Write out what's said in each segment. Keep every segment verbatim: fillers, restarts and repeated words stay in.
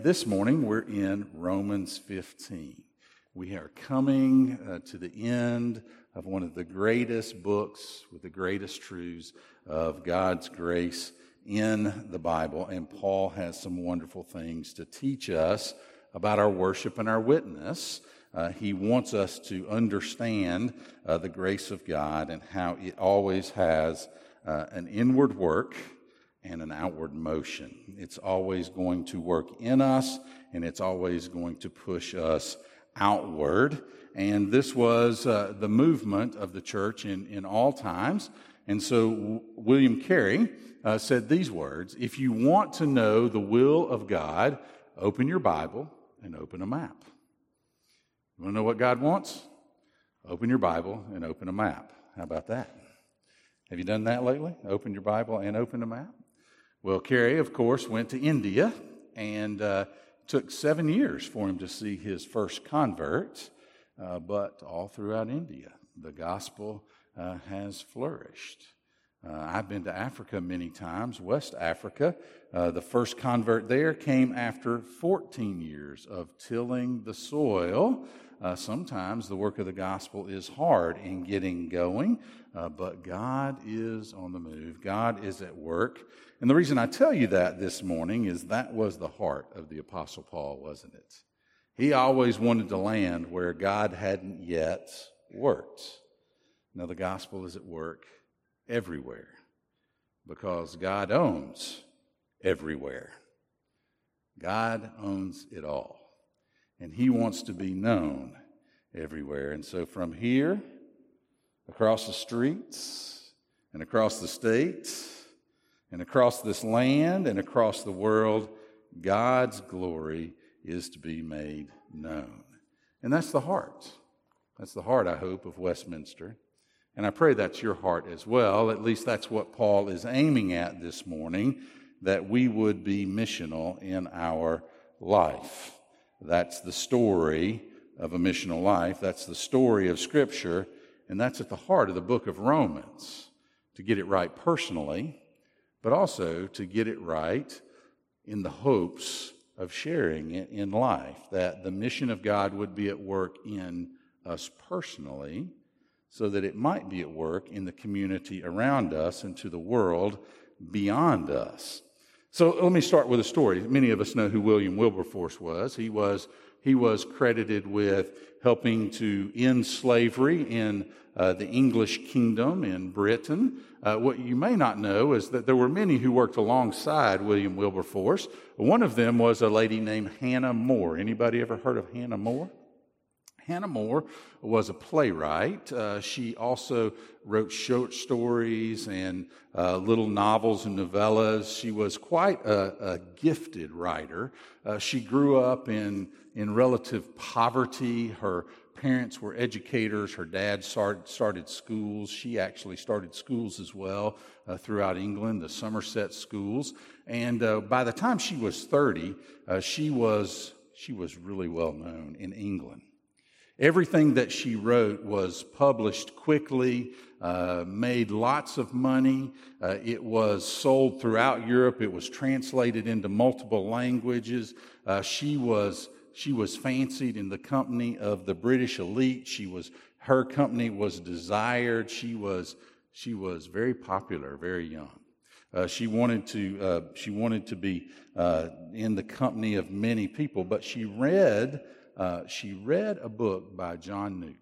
This morning we're in Romans fifteen. We are coming uh, to the end of one of the greatest books with the greatest truths of God's grace in the Bible, and Paul has some wonderful things to teach us about our worship and our witness. Uh, he wants us to understand uh, the grace of God and how it always has uh, an inward work and an outward motion. It's always going to work in us, and it's always going to push us outward. And this was uh, the movement of the church in, in all times. And so w- William Carey uh, said these words: if you want to know the will of God, open your Bible and open a map. You want to know what God wants? Open your Bible and open a map. How about that? Have you done that lately? Open your Bible and open a map? Well, Carey, of course, went to India, and uh, took seven years for him to see his first converts. Uh, but all throughout India, the gospel uh, has flourished. Uh, I've been to Africa many times, West Africa. Uh, the first convert there came after fourteen years of tilling the soil. Uh, sometimes the work of the gospel is hard in getting going, uh, but God is on the move. God is at work. And the reason I tell you that this morning is that was the heart of the Apostle Paul, wasn't it? He always wanted to land where God hadn't yet worked. Now, the gospel is at work everywhere because God owns everywhere. God owns it all. And he wants to be known everywhere. And so from here, across the streets, and across the states, and across this land, and across the world, God's glory is to be made known. And that's the heart. That's the heart, I hope, of Westminster. And I pray that's your heart as well. At least that's what Paul is aiming at this morning, that we would be missional in our life. That's the story of a missional life. That's the story of Scripture. And that's at the heart of the book of Romans, to get it right personally, but also to get it right in the hopes of sharing it in life, that the mission of God would be at work in us personally, so that it might be at work in the community around us and to the world beyond us. So let me start with a story. Many of us know who William Wilberforce was. He was he was credited with helping to end slavery in uh, the English kingdom in Britain. Uh, what you may not know is that there were many who worked alongside William Wilberforce. One of them was a lady named Hannah More. Anybody ever heard of Hannah More? Hannah More was a playwright. Uh, she also wrote short stories and uh, little novels and novellas. She was quite a, a gifted writer. Uh, she grew up in, in relative poverty. Her parents were educators. Her dad started, started schools. She actually started schools as well uh, throughout England, the Somerset schools. And uh, by the time she was thirty, uh, she was she was really well known in England. Everything that she wrote was published quickly, uh, made lots of money. Uh, it was sold throughout Europe. It was translated into multiple languages. Uh, she was she was fancied in the company of the British elite. She was her company was desired. She was she was very popular, very young. Uh, she wanted to uh, she wanted to be uh, in the company of many people, but she read. Uh, she read a book by John Newton.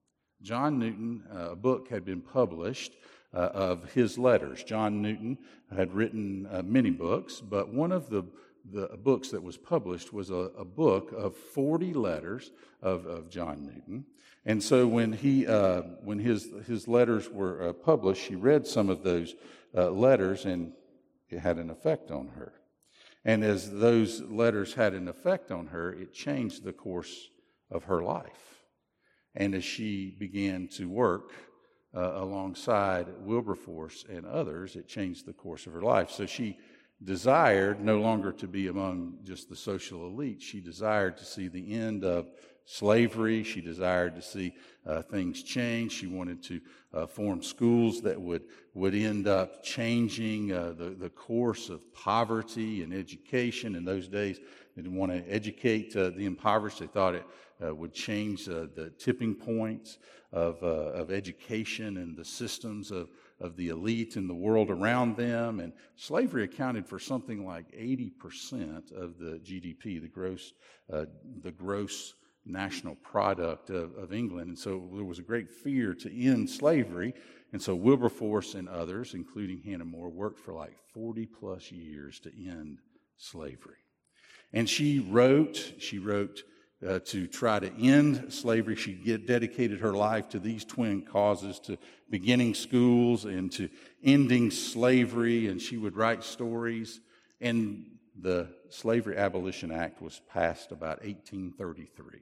John Newton, uh, a book had been published uh, of his letters. John Newton had written uh, many books, but one of the, the books that was published was a, a book of forty letters of, of John Newton. And so when he uh, when his his letters were uh, published, she read some of those uh, letters, and it had an effect on her. And as those letters had an effect on her, it changed the course of her life. And as she began to work uh, alongside Wilberforce and others, it changed the course of her life. So she desired no longer to be among just the social elite. She desired to see the end of slavery. She desired to see uh, things change. She wanted to uh, form schools that would, would end up changing uh, the, the course of poverty and education. In those days, they didn't want to educate uh, the impoverished. They thought it uh, would change uh, the tipping points of, uh, of education and the systems of, of the elite in the world around them. And slavery accounted for something like eighty percent of the G D P, the gross, uh, the gross national product of, of England. And so there was a great fear to end slavery. And so Wilberforce and others, including Hannah More, worked for like forty plus years to end slavery. And she wrote, she wrote uh, to try to end slavery. She get, dedicated her life to these twin causes, to beginning schools and to ending slavery. And she would write stories. And the Slavery Abolition Act was passed about eighteen thirty-three.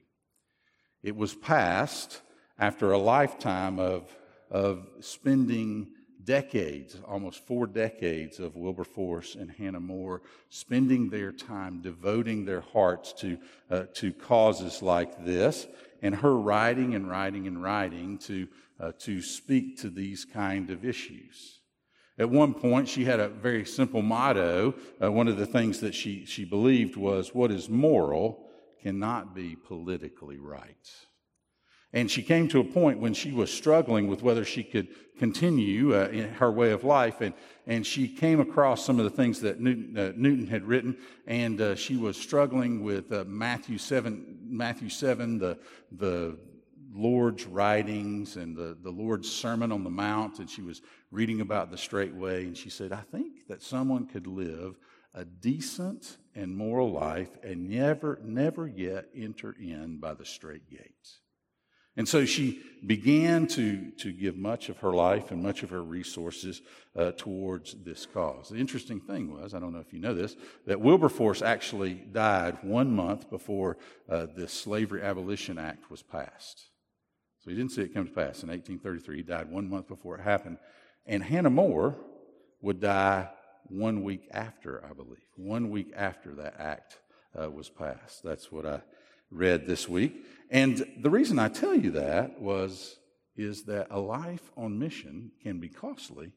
It was passed after a lifetime of, of spending decades, almost four decades of Wilberforce and Hannah More spending their time, devoting their hearts to, uh, to causes like this, and her writing and writing and writing to, uh, to speak to these kind of issues. At one point, she had a very simple motto. Uh, one of the things that she, she believed was, what is moral cannot be politically right. And she came to a point when she was struggling with whether she could continue uh, in her way of life, and, and she came across some of the things that Newton, uh, Newton had written, and uh, she was struggling with uh, Matthew seven, Matthew seven, the the Lord's writings and the, the Lord's Sermon on the Mount, and she was reading about the straight way, and she said, I think that someone could live a decent and moral life and never, never yet enter in by the straight gates. And so she began to, to give much of her life and much of her resources uh, towards this cause. The interesting thing was, I don't know if you know this, that Wilberforce actually died one month before uh, the Slavery Abolition Act was passed. So he didn't see it come to pass in eighteen thirty-three. He died one month before it happened. And Hannah More would die one week after, I believe, one week after that act uh, was passed. That's what I read this week. And the reason I tell you that was, is that a life on mission can be costly,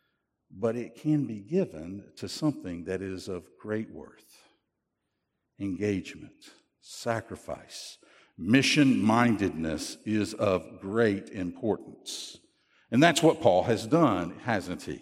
but it can be given to something that is of great worth. Engagement, sacrifice, mission-mindedness is of great importance. And that's what Paul has done, hasn't he?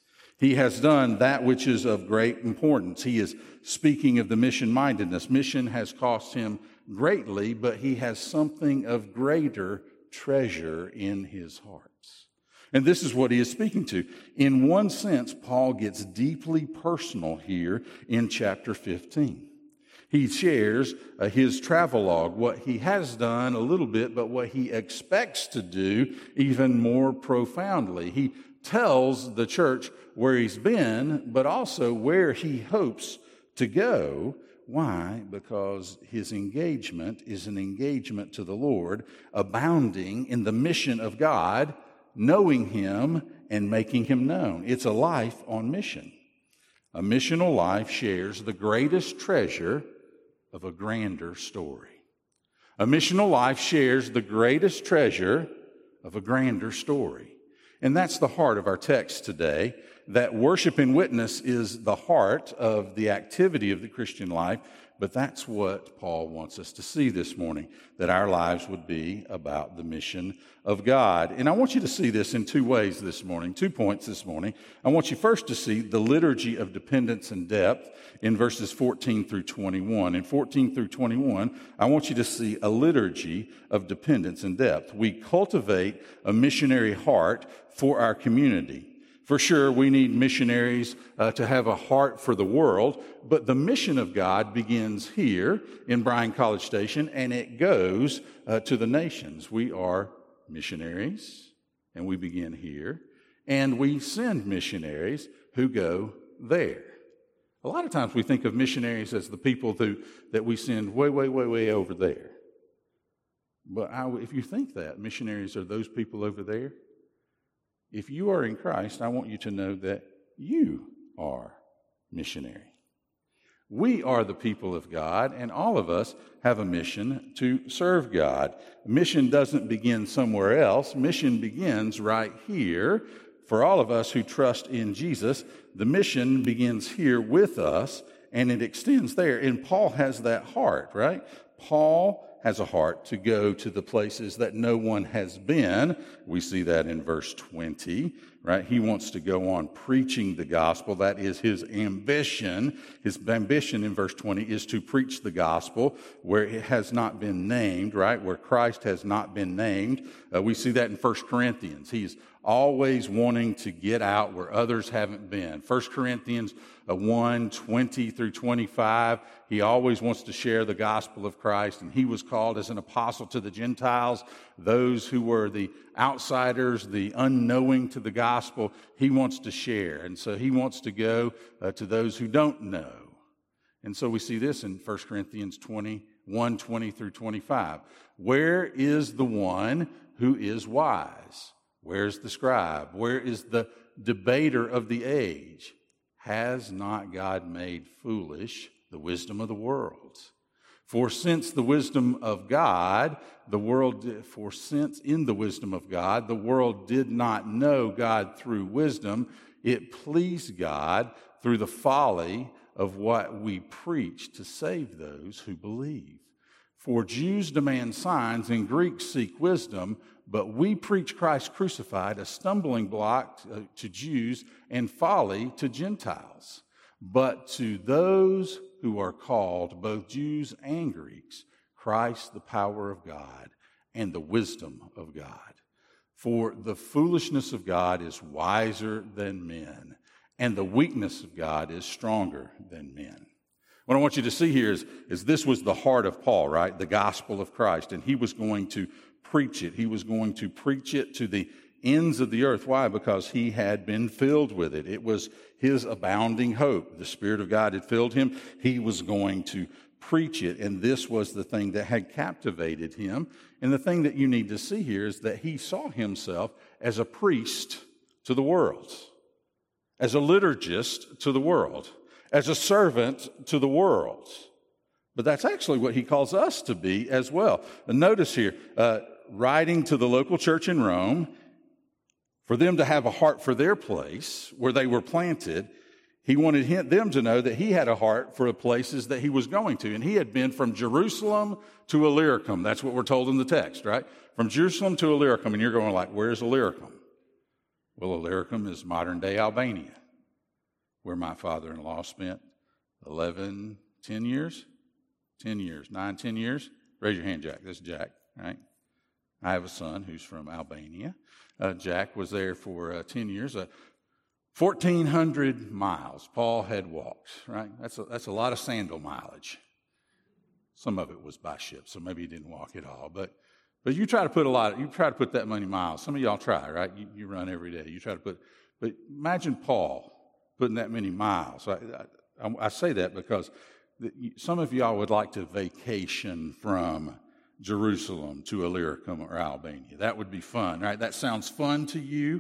He has done that which is of great importance. He is speaking of the mission-mindedness. Mission has cost him greatly, but he has something of greater treasure in his heart. And this is what he is speaking to. In one sense, Paul gets deeply personal here in chapter fifteen. He shares uh, his travelogue, what he has done a little bit, but what he expects to do even more profoundly. He tells the church where he's been, but also where he hopes to go. Why? Because his engagement is an engagement to the Lord, abounding in the mission of God, knowing Him and making Him known. It's a life on mission. A missional life shares the greatest treasure of a grander story. A missional life shares the greatest treasure of a grander story. And that's the heart of our text today, that worship and witness is the heart of the activity of the Christian life, but that's what Paul wants us to see this morning, that our lives would be about the mission of God. And I want you to see this in two ways this morning, two points this morning. I want you first to see the liturgy of dependence and depth in verses fourteen through twenty-one. In fourteen through twenty-one, I want you to see a liturgy of dependence and depth. We cultivate a missionary heart for our community. For sure, we need missionaries uh, to have a heart for the world, but the mission of God begins here in Bryan College Station, and it goes uh, to the nations. We are missionaries, and we begin here, and we send missionaries who go there. A lot of times we think of missionaries as the people who, that we send way, way, way, way over there. But I, if you think that missionaries are those people over there, if you are in Christ, I want you to know that you are missionary. We are the people of God, and all of us have a mission to serve God. Mission doesn't begin somewhere else. Mission begins right here. For all of us who trust in Jesus, the mission begins here with us, and it extends there. And Paul has that heart, right? Paul has a heart to go to the places that no one has been. We see that in verse twenty, right? He wants to go on preaching the gospel. That is his ambition. His ambition in verse twenty is to preach the gospel where it has not been named, right? Where Christ has not been named. Uh, we see that in First Corinthians. He's always wanting to get out where others haven't been. First Corinthians one, twenty through twenty-five, he always wants to share the gospel of Christ, and he was called as an apostle to the Gentiles, those who were the outsiders, the unknowing to the gospel. He wants to share, and so he wants to go uh, to those who don't know. And so we see this in First Corinthians one, twenty through twenty-five. Where is the one who is wise? Where's the scribe? Where is the debater of the age? Has not God made foolish the wisdom of the world? For since the wisdom of God, the world, for since in the wisdom of God, the world did not know God through wisdom, it pleased God through the folly of what we preach to save those who believe. For Jews demand signs and Greeks seek wisdom, but we preach Christ crucified, a stumbling block to Jews and folly to Gentiles. But to those who are called, both Jews and Greeks, Christ the power of God and the wisdom of God. For the foolishness of God is wiser than men, and the weakness of God is stronger than men. What I want you to see here is, is this was the heart of Paul, right? The gospel of Christ. And he was going to preach it. He was going to preach it to the ends of the earth. Why? Because he had been filled with it. It was his abounding hope. The Spirit of God had filled him. He was going to preach it. And this was the thing that had captivated him. And the thing that you need to see here is that he saw himself as a priest to the world, as a liturgist to the world, as a servant to the world. But that's actually what he calls us to be as well. And notice here, uh, writing to the local church in Rome, for them to have a heart for their place where they were planted, he wanted him, them to know that he had a heart for the places that he was going to. And he had been from Jerusalem to Illyricum. That's what we're told in the text, right? From Jerusalem to Illyricum. And you're going like, where's Illyricum? Well, Illyricum is modern-day Albania, where my father-in-law spent eleven, ten years, ten years, nine, ten years. Raise your hand, Jack. This is Jack, right? I have a son who's from Albania. Uh, Jack was there for uh, ten years, uh, fourteen hundred miles Paul had walked, right? That's a, that's a lot of sandal mileage. Some of it was by ship, so maybe he didn't walk at all. But but you try to put a lot, of, you try to put that many miles. Some of y'all try, right? You, you run every day. You try to put, but imagine Paul putting that many miles. I, I, I say that because some of y'all would like to vacation from Jerusalem to Illyricum or Albania. That would be fun, right? That sounds fun to you.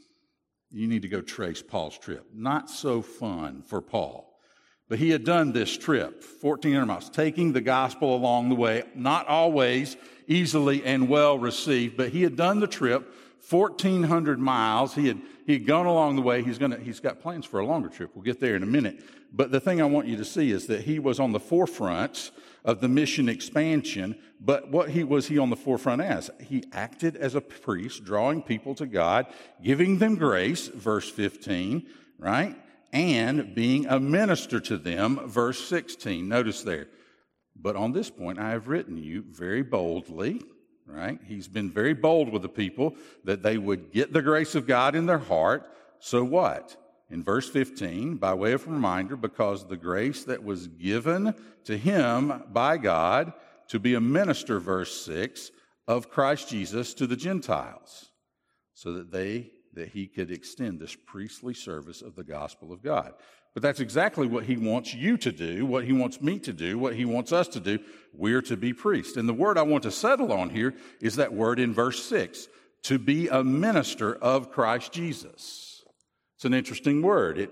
You need to go trace Paul's trip. Not so fun for Paul. But he had done this trip, fourteen hundred miles, taking the gospel along the way, not always easily and well received, but he had done the trip, fourteen hundred miles. He had he had gone along the way. He's gonna he's got plans for a longer trip. We'll get there in a minute. But the thing I want you to see is that he was on the forefront of the mission expansion. But what he was he on the forefront as? He acted as a priest, drawing people to God, giving them grace, verse fifteen, right? And being a minister to them, verse sixteen. Notice there. But on this point, I have written you very boldly, right? He's been very bold with the people that they would get the grace of God in their heart. So what? In verse fifteen, by way of reminder, because the grace that was given to him by God to be a minister, verse six, of Christ Jesus to the Gentiles, so that they that he could extend this priestly service of the gospel of God. But that's exactly what he wants you to do, what he wants me to do, what he wants us to do. We're to be priests. And the word I want to settle on here is that word in verse six, to be a minister of Christ Jesus. It's an interesting word. It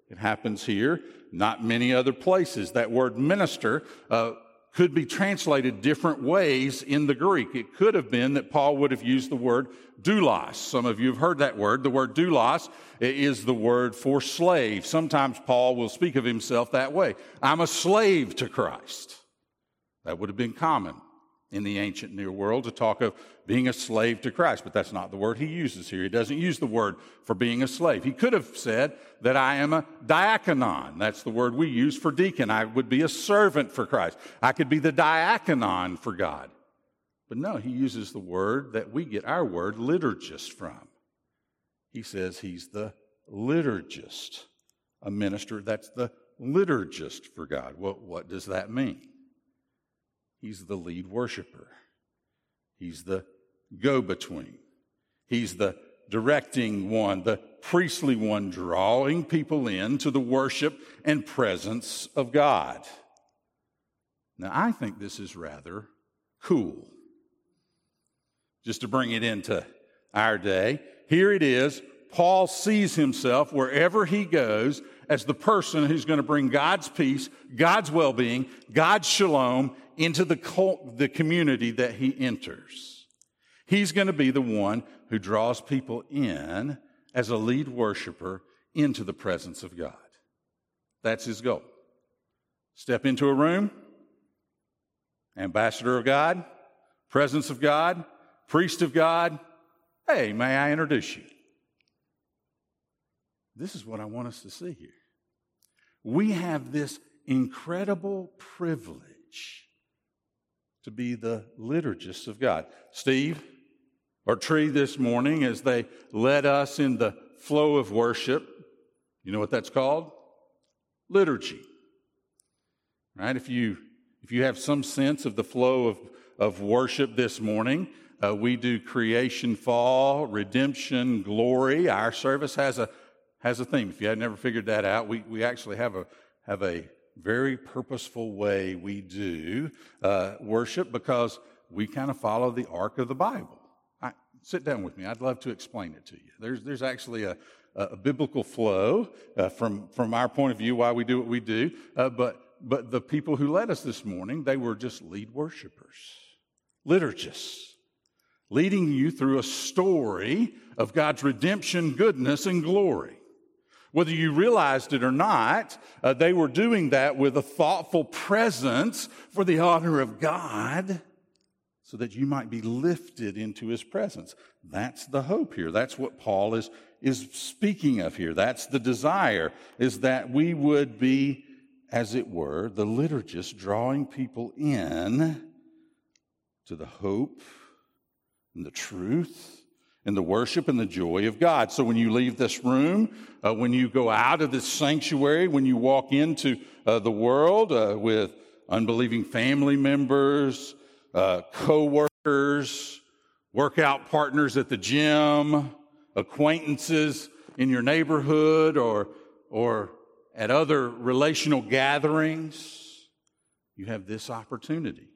It happens here, not many other places. That word minister uh, could be translated different ways in the Greek. It could have been that Paul would have used the word doulos. Some of you have heard that word. The word doulos is the word for slave. Sometimes Paul will speak of himself that way. I'm a slave to Christ. That would have been common in the ancient Near World to talk of being a slave to Christ, but that's not the word he uses here. He doesn't use the word for being a slave. He could have said that I am a diakonon. That's the word we use for deacon. I would be a servant for Christ. I could be the diakonon for God. But no, he uses the word that we get our word liturgist from. He says he's the liturgist, a minister that's the liturgist for God. Well, what does that mean? He's the lead worshiper. He's the go-between. He's the directing one, the priestly one, drawing people into the worship and presence of God. Now, I think this is rather cool. Just to bring it into our day, here it is. Paul sees himself wherever he goes as the person who's going to bring God's peace, God's well-being, God's shalom into the cult, the community that he enters. He's going to be the one who draws people in as a lead worshiper into the presence of God. That's his goal. Step into a room, ambassador of God, presence of God, priest of God. Hey, may I introduce you? This is what I want us to see here. We have this incredible privilege to be the liturgists of God. Steve or Tree this morning, as they led us in the flow of worship, you know what that's called? Liturgy. Right? If you if you have some sense of the flow of, of worship this morning, uh, we do creation, fall, redemption, glory. Our service has a has a theme. If you had never figured that out, we we actually have a have a very purposeful way we do uh, worship because we kind of follow the arc of the Bible. I, sit down with me. I'd love to explain it to you. There's there's actually a, a biblical flow uh, from from our point of view why we do what we do. Uh, but but the people who led us this morning, they were just lead worshipers, liturgists, leading you through a story of God's redemption, goodness, and glory. Whether you realized it or not, uh, they were doing that with a thoughtful presence for the honor of God so that you might be lifted into his presence. That's the hope here. That's what Paul is, is speaking of here. That's the desire, is that we would be, as it were, the liturgists drawing people in to the hope and the truth and the worship and the joy of God. So when you leave this room, uh, when you go out of this sanctuary, when you walk into uh, the world uh, with unbelieving family members, uh, co-workers, workout partners at the gym, acquaintances in your neighborhood or, or at other relational gatherings, you have this opportunity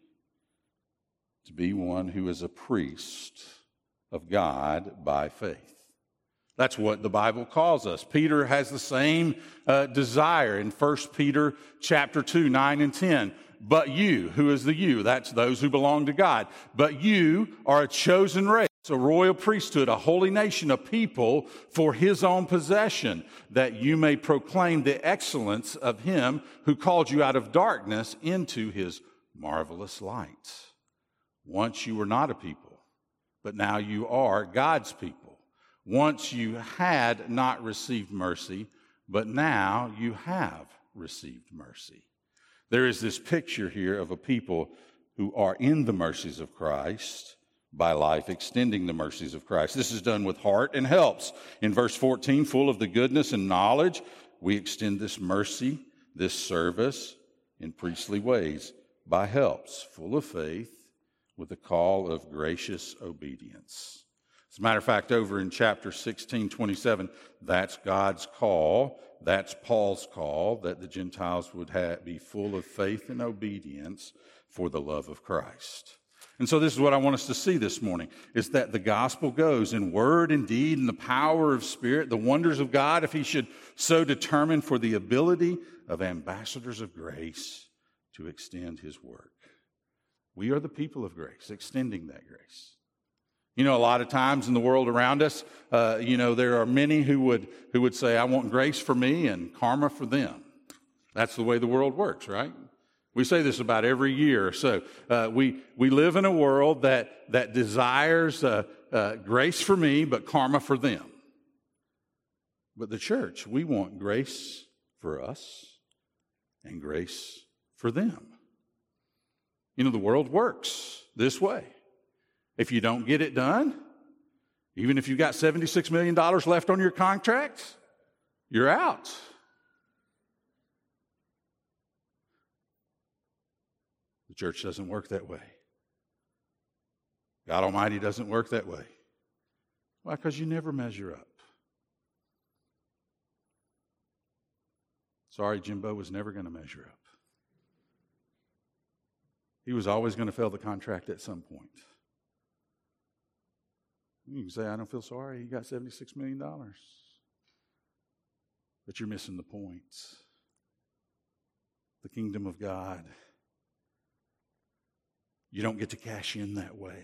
to be one who is a priest of God by faith. That's what the Bible calls us. Peter has the same uh, desire in First Peter chapter two, nine and ten. But you, who is the you? That's those who belong to God. But you are a chosen race, a royal priesthood, a holy nation, a people for his own possession, that you may proclaim the excellence of him who called you out of darkness into his marvelous light. Once you were not a people, but now you are God's people. Once you had not received mercy, but now you have received mercy. There is this picture here of a people who are in the mercies of Christ by life, extending the mercies of Christ. This is done with heart and helps. In verse fourteen, full of the goodness and knowledge, we extend this mercy, this service in priestly ways by helps, full of faith, with a call of gracious obedience. As a matter of fact, over in chapter sixteen, twenty-seven, that's God's call. That's Paul's call, that the Gentiles would have, be full of faith and obedience for the love of Christ. And so this is what I want us to see this morning, is that the gospel goes in word and deed and the power of Spirit, the wonders of God, if He should so determine, for the ability of ambassadors of grace to extend His work. We are the people of grace, extending that grace. You know, a lot of times in the world around us, uh, you know, there are many who would who would say, I want grace for me and karma for them. That's the way the world works, right? We say this about every year or so. Uh, we, we live in a world that, that desires uh, uh, grace for me, but karma for them. But the church, we want grace for us and grace for them. You know, the world works this way. If you don't get it done, even if you've got seventy-six million dollars left on your contract, you're out. The church doesn't work that way. God Almighty doesn't work that way. Why? Because you never measure up. Sorry, Jimbo was never going to measure up. He was always going to fail the contract at some point. You can say, I don't feel sorry, you got seventy-six million dollars. But you're missing the point. The kingdom of God, you don't get to cash in that way.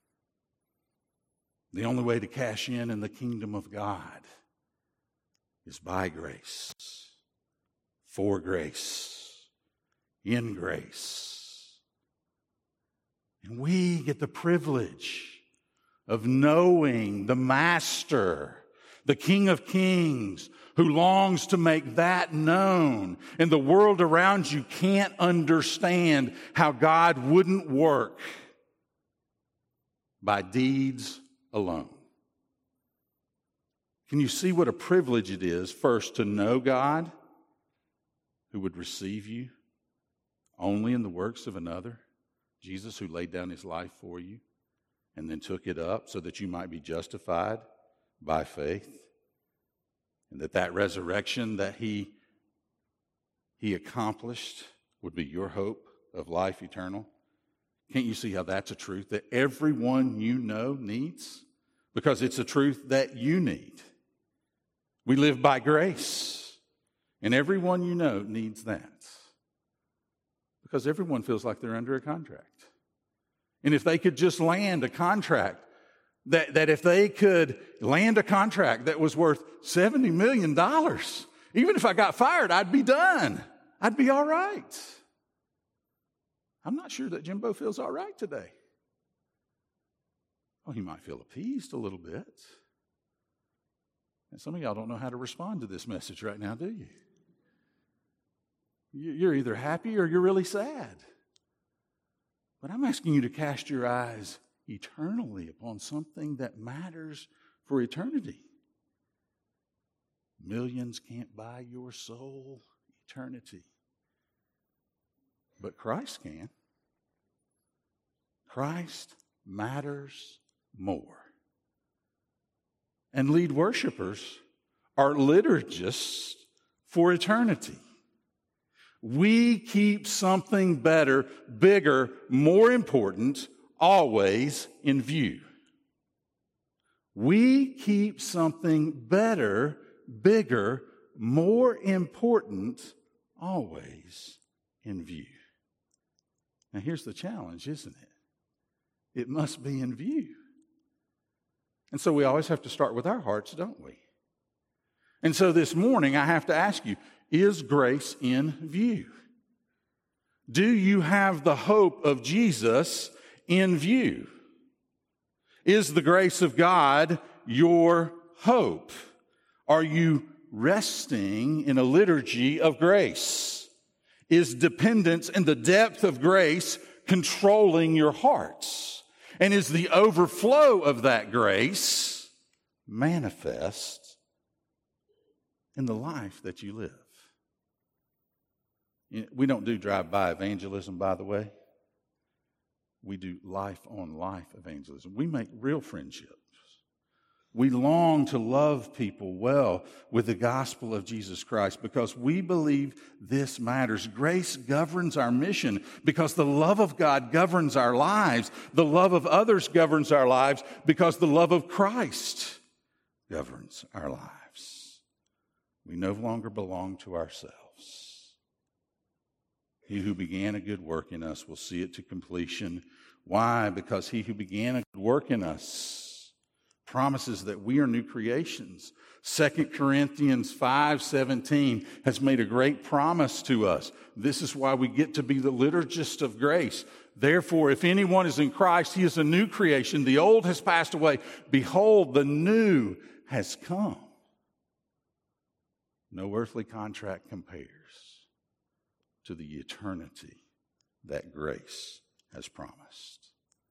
The only way to cash in in the kingdom of God is by grace, for grace, in grace. And we get the privilege of knowing the Master, the King of Kings, who longs to make that known. And the world around you can't understand how God wouldn't work by deeds alone. Can you see what a privilege it is, first, to know God, who would receive you only in the works of another? Jesus, who laid down His life for you and then took it up so that you might be justified by faith. And that that resurrection that he, he accomplished would be your hope of life eternal. Can't you see how that's a truth that everyone you know needs? Because it's a truth that you need. We live by grace. And everyone you know needs that. Because everyone feels like they're under a contract. And if they could just land a contract, that, that if they could land a contract that was worth seventy million dollars, even if I got fired, I'd be done. I'd be all right. I'm not sure that Jimbo feels all right today. Well, he might feel appeased a little bit. And some of y'all don't know how to respond to this message right now, do you? You're either happy or you're really sad. But I'm asking you to cast your eyes eternally upon something that matters for eternity. Millions can't buy your soul eternity. But Christ can. Christ matters more. And lead worshipers are liturgists for eternity. We keep something better, bigger, more important, always in view. We keep something better, bigger, more important, always in view. Now here's the challenge, isn't it? It must be in view. And so we always have to start with our hearts, don't we? And so this morning I have to ask you, is grace in view? Do you have the hope of Jesus in view? Is the grace of God your hope? Are you resting in a liturgy of grace? Is dependence in the depth of grace controlling your hearts? And is the overflow of that grace manifest in the life that you live? We don't do drive-by evangelism, by the way. We do life-on-life evangelism. We make real friendships. We long to love people well with the gospel of Jesus Christ because we believe this matters. Grace governs our mission because the love of God governs our lives. The love of others governs our lives because the love of Christ governs our lives. We no longer belong to ourselves. He who began a good work in us will see it to completion. Why? Because he who began a good work in us promises that we are new creations. Second Corinthians five seventeen has made a great promise to us. This is why we get to be the liturgists of grace. Therefore, if anyone is in Christ, he is a new creation. The old has passed away. Behold, the new has come. No earthly contract compares to the eternity that grace has promised.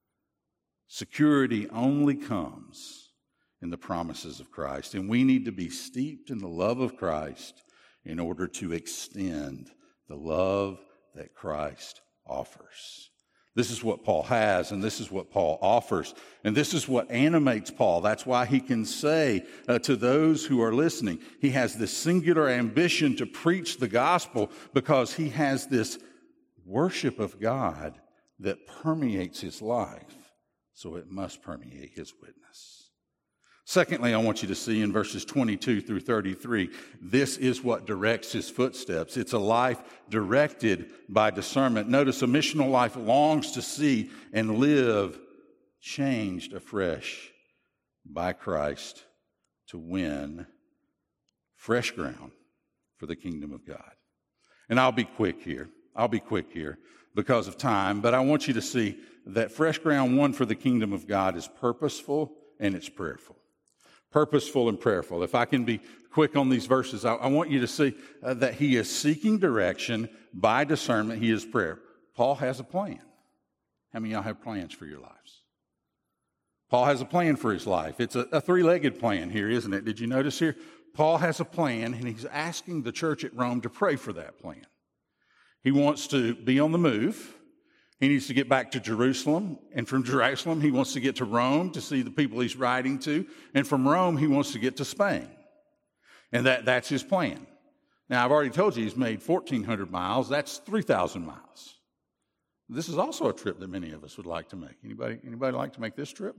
Security only comes in the promises of Christ, and we need to be steeped in the love of Christ in order to extend the love that Christ offers. This is what Paul has, and this is what Paul offers, and this is what animates Paul. That's why he can say uh, to those who are listening, he has this singular ambition to preach the gospel because he has this worship of God that permeates his life, so it must permeate his witness. Secondly, I want you to see in verses twenty-two through thirty-three, this is what directs his footsteps. It's a life directed by discernment. Notice a missional life longs to see and live changed afresh by Christ to win fresh ground for the kingdom of God. And I'll be quick here. I'll be quick here because of time, but I want you to see that fresh ground won for the kingdom of God is purposeful and it's prayerful. Purposeful and prayerful. If I can be quick on these verses, I, I want you to see uh, that he is seeking direction by discernment. He is prayer. Paul has a plan. How many of y'all have plans for your lives? Paul has a plan for his life. It's a, a three-legged plan here, isn't it? Did you notice here? Paul has a plan, and he's asking the church at Rome to pray for that plan. He wants to be on the move. He needs to get back to Jerusalem, and from Jerusalem, he wants to get to Rome to see the people he's writing to, and from Rome, he wants to get to Spain. And that, that's his plan. Now, I've already told you he's made fourteen hundred miles. That's three thousand miles. This is also a trip that many of us would like to make. Anybody, anybody like to make this trip?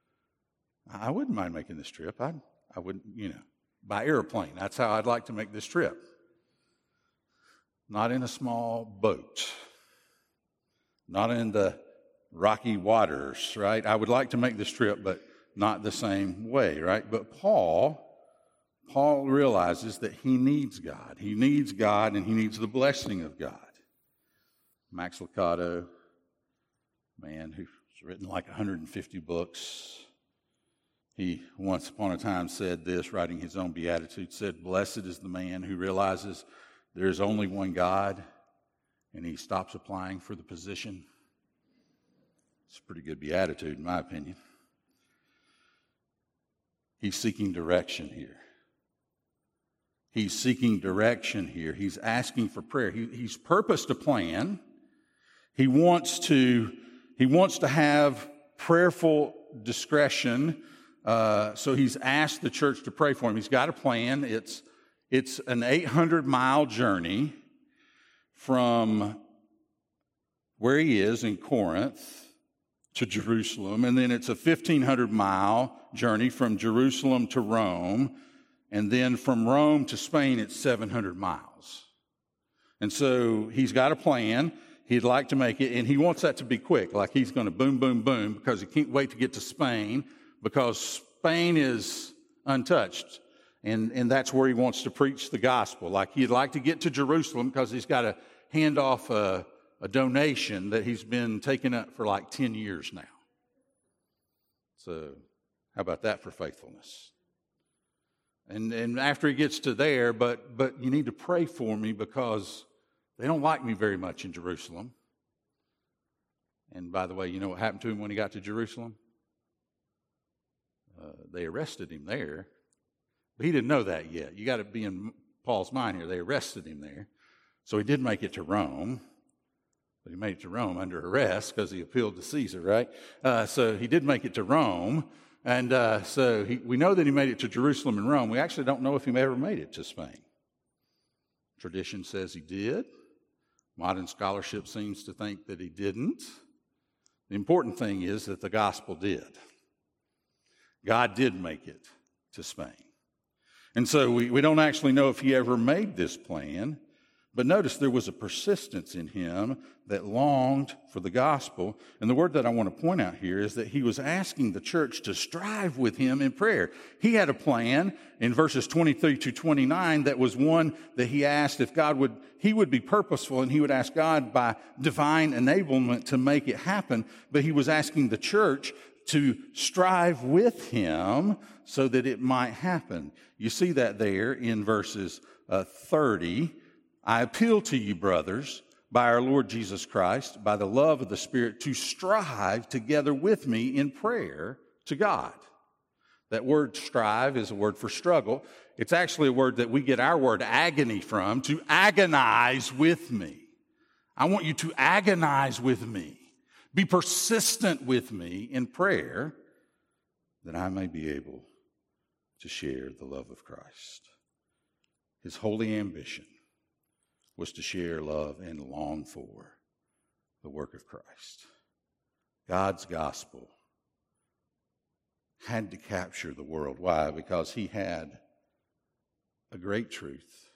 I wouldn't mind making this trip. I, I wouldn't, you know, by airplane. That's how I'd like to make this trip. Not in a small boat. Not in the rocky waters, right? I would like to make this trip, but not the same way, right? But Paul, Paul realizes that he needs God. He needs God, and he needs the blessing of God. Max Lucado, man who's written like one hundred fifty books, he once upon a time said this, writing his own Beatitude, said, "Blessed is the man who realizes there is only one God, and he stops applying for the position." It's a pretty good beatitude, in my opinion. He's seeking direction here. He's seeking direction here. He's asking for prayer. He, he's purposed a plan. He wants to, he wants to have prayerful discretion. Uh, so he's asked the church to pray for him. He's got a plan. It's, it's an eight hundred mile journey from where he is in Corinth to Jerusalem, and then it's a fifteen hundred mile journey from Jerusalem to Rome, and then from Rome to Spain it's seven hundred miles. And so he's got a plan. He'd like to make it, and he wants that to be quick, like he's going to boom, boom, boom, because he can't wait to get to Spain, because Spain is untouched. And, and that's where he wants to preach the gospel. Like he'd like to get to Jerusalem because he's got to hand off a, a donation that he's been taking up for like ten years now. So how about that for faithfulness? And and after he gets to there, but but you need to pray for me because they don't like me very much in Jerusalem. And by the way, you know what happened to him when he got to Jerusalem? Uh, they arrested him there. But he didn't know that yet. You got to be in Paul's mind here. They arrested him there. So he did make it to Rome. But he made it to Rome under arrest because he appealed to Caesar, right? Uh, so he did make it to Rome. And uh, so he, we know that he made it to Jerusalem and Rome. We actually don't know if he ever made it to Spain. Tradition says he did. Modern scholarship seems to think that he didn't. The important thing is that the gospel did. God did make it to Spain. And so we, we don't actually know if he ever made this plan, but notice there was a persistence in him that longed for the gospel. And the word that I want to point out here is that he was asking the church to strive with him in prayer. He had a plan in verses twenty-three to twenty-nine that was one that he asked if God would, he would be purposeful and he would ask God by divine enablement to make it happen. But he was asking the church to strive with him so that it might happen. You see that there in verses uh, thirty. I appeal to you, brothers, by our Lord Jesus Christ, by the love of the Spirit, to strive together with me in prayer to God. That word strive is a word for struggle. It's actually a word that we get our word agony from, to agonize with me. I want you to agonize with me. Be persistent with me in prayer that I may be able to share the love of Christ. His holy ambition was to share, love, and long for the work of Christ. God's gospel had to capture the world. Why? Because he had a great truth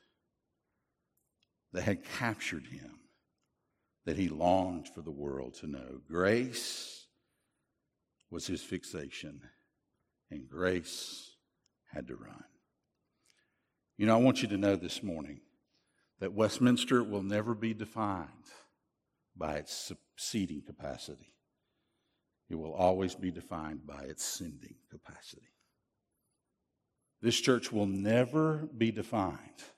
that had captured him, that he longed for the world to know. Grace was his fixation, and grace had to run. You know, I want you to know this morning that Westminster will never be defined by its seating capacity. It will always be defined by its sending capacity. This church will never be defined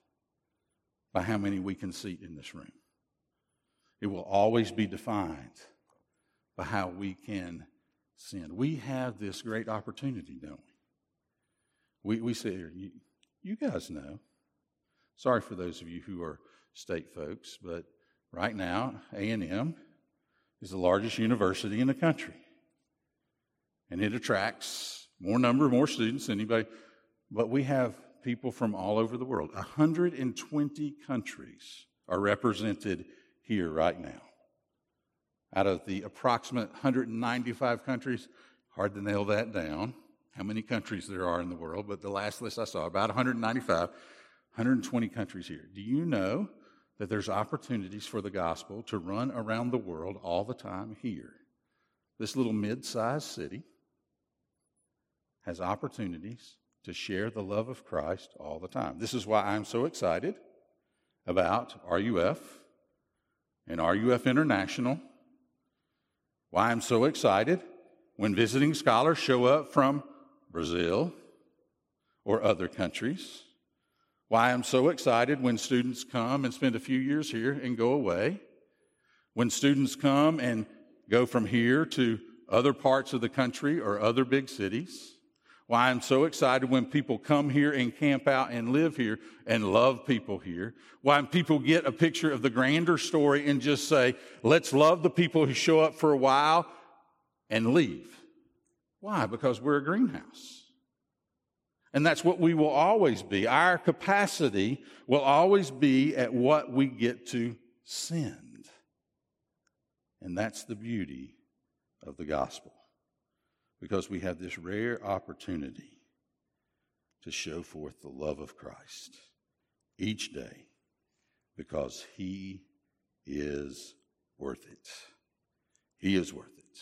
by how many we can seat in this room. It will always be defined by how we can send. We have this great opportunity, don't we? We, we say, you, you guys know. Sorry for those of you who are state folks, but right now, A and M is the largest university in the country. And it attracts more number, more students than anybody. But we have people from all over the world. one hundred twenty countries are represented here right now. Out of the approximate one hundred ninety-five countries, hard to nail that down, how many countries there are in the world, but the last list I saw, about one hundred ninety-five, one hundred twenty countries here. Do you know that there's opportunities for the gospel to run around the world all the time here? This little mid-sized city has opportunities to share the love of Christ all the time. This is why I'm so excited about R U F and R U F International. Why I'm so excited when visiting scholars show up from Brazil or other countries. Why I'm so excited when students come and spend a few years here and go away. When students come and go from here to other parts of the country or other big cities. Why I'm so excited when people come here and camp out and live here and love people here. Why people get a picture of the grander story and just say, let's love the people who show up for a while and leave. Why? Because we're a greenhouse. And that's what we will always be. Our capacity will always be at what we get to send. And that's the beauty of the gospel. Because we have this rare opportunity to show forth the love of Christ each day because he is worth it. He is worth it.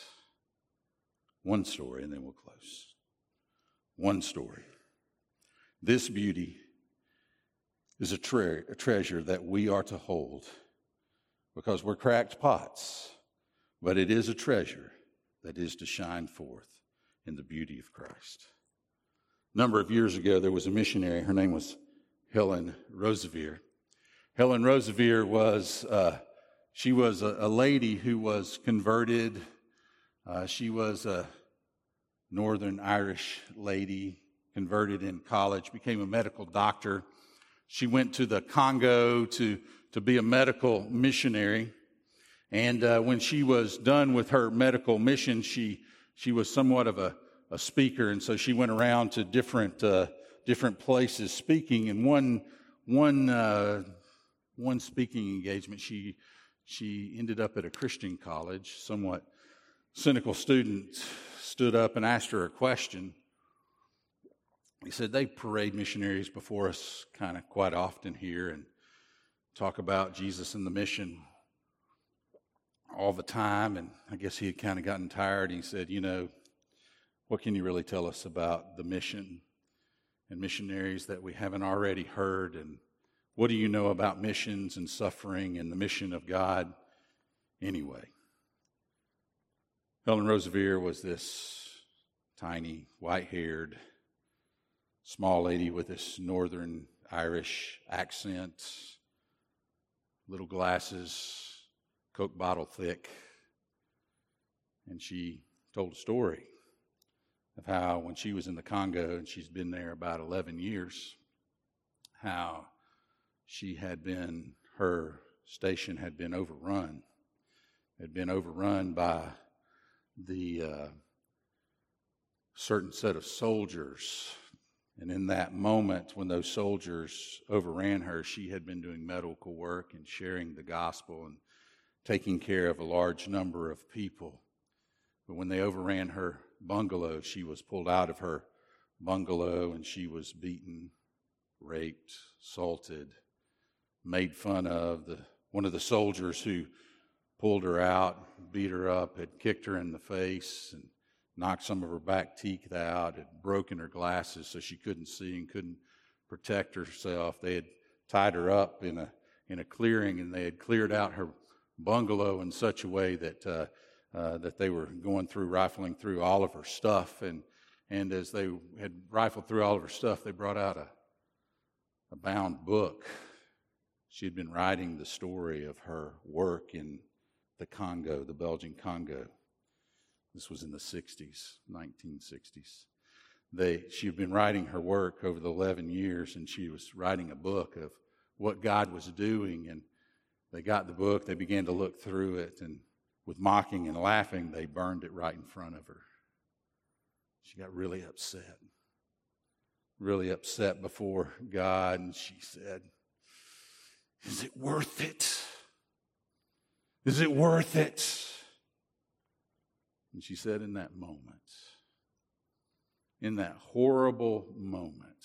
One story and then we'll close. One story. This beauty is a, tre- a treasure that we are to hold because we're cracked pots, but it is a treasure that is to shine forth in the beauty of Christ. A number of years ago, there was a missionary. Her name was Helen Roseveare. Helen Roseveare was, uh, she was a, a lady who was converted. Uh, she was a Northern Irish lady, converted in college, became a medical doctor. She went to the Congo to, to be a medical missionary. And uh, when she was done with her medical mission, she She was somewhat of a, a speaker, and so she went around to different uh, different places speaking. And one one uh, one speaking engagement, she she ended up at a Christian college. Somewhat cynical student stood up and asked her a question. He said, "They parade missionaries before us kind of quite often here and talk about Jesus and the mission all the time." And I guess he had kind of gotten tired. He said, "You know, what can you really tell us about the mission and missionaries that we haven't already heard? And what do you know about missions and suffering and the mission of God anyway?" Helen Roseveare was this tiny, white-haired, small lady with this northern Irish accent, little glasses, Coke bottle thick. And she told a story of how when she was in the Congo, and she's been there about eleven years, how she had been, her station had been overrun, had been overrun by the uh, certain set of soldiers. And in that moment, when those soldiers overran her, she had been doing medical work and sharing the gospel and taking care of a large number of people. But when they overran her bungalow, she was pulled out of her bungalow and she was beaten, raped, assaulted, made fun of. The, one of the soldiers who pulled her out, beat her up, had kicked her in the face and knocked some of her back teeth out, had broken her glasses so she couldn't see and couldn't protect herself. They had tied her up in a in a clearing, and they had cleared out her bungalow in such a way that uh, uh, that they were going through, rifling through all of her stuff. And and as they had rifled through all of her stuff, they brought out a, a bound book. She had been writing the story of her work in the Congo, the Belgian Congo. This was in the sixties, nineteen sixties. They, she had been writing her work over the eleven years, and she was writing a book of what God was doing. And they got the book, they began to look through it, and with mocking and laughing, they burned it right in front of her. She got really upset, really upset before God, and she said, "Is it worth it? Is it worth it?" And she said, in that moment, in that horrible moment,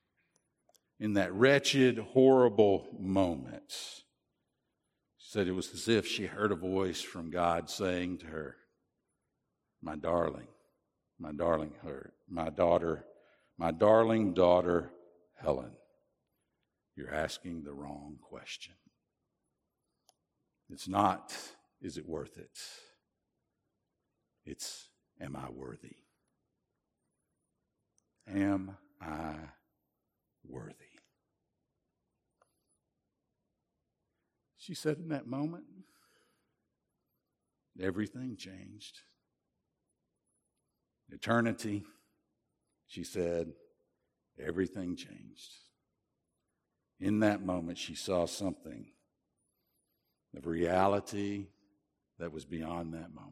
in that wretched, horrible moment, she said it was as if she heard a voice from God saying to her, "My darling, my darling, her, my daughter, my darling daughter, Helen, you're asking the wrong question. It's not, is it worth it? It's, am I worthy? Am I worthy?" She said in that moment, everything changed. Eternity, she said, everything changed. In that moment, she saw something of reality that was beyond that moment.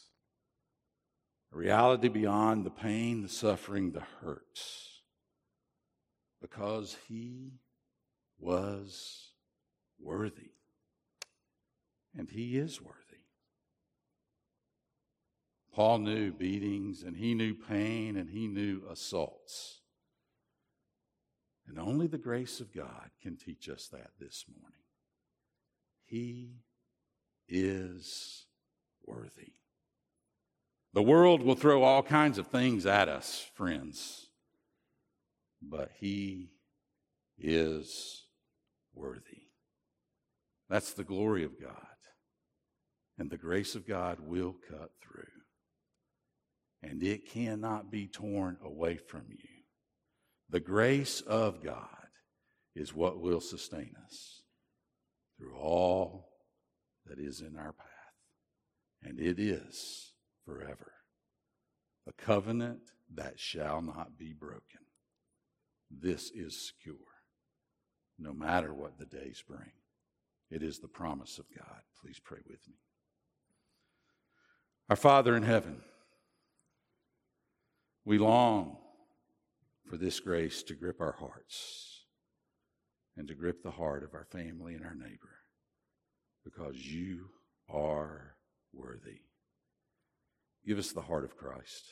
A reality beyond the pain, the suffering, the hurt. Because he was worthy. And he is worthy. Paul knew beatings, and he knew pain, and he knew assaults. And only the grace of God can teach us that this morning. He is worthy. The world will throw all kinds of things at us, friends, but he is worthy. That's the glory of God, and the grace of God will cut through, and it cannot be torn away from you. The grace of God is what will sustain us through all that is in our path, and it is forever. A covenant that shall not be broken. This is secure, no matter what the days bring. It is the promise of God. Please pray with me. Our Father in heaven, We long for this grace to grip our hearts and to grip the heart of our family and our neighbor, because you are worthy. Give us the heart of Christ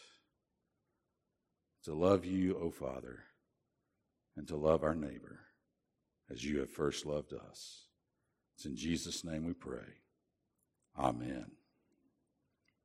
to love you, O Father, and to love our neighbor as you have first loved us. It's in Jesus' name we pray. Amen.